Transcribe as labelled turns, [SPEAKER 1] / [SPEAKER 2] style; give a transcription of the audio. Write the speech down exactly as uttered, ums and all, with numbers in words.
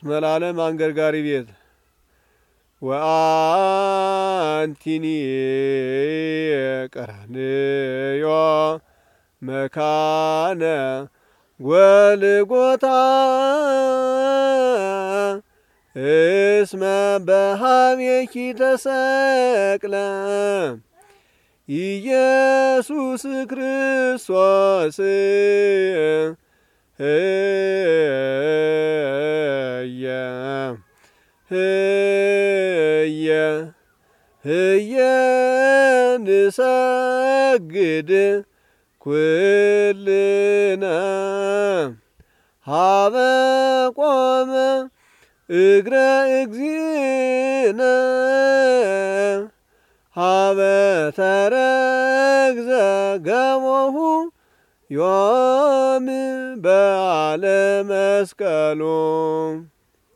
[SPEAKER 1] እስመላለም አንገርጋሪ ቤት ወአንቲኒ ቀራንዮ መካነ ጎልጎታ እስመ በኀቤኪ ተሰቅለ ኢየሱስ ክርስቶስ ህየ ህየ ህየ ንሰግድ ኩልነ ሀበ ቆመ እግረ እግዚእነ ሀበ ተረግዘ ገቦሁ ዮም በዓለ መስቀሉ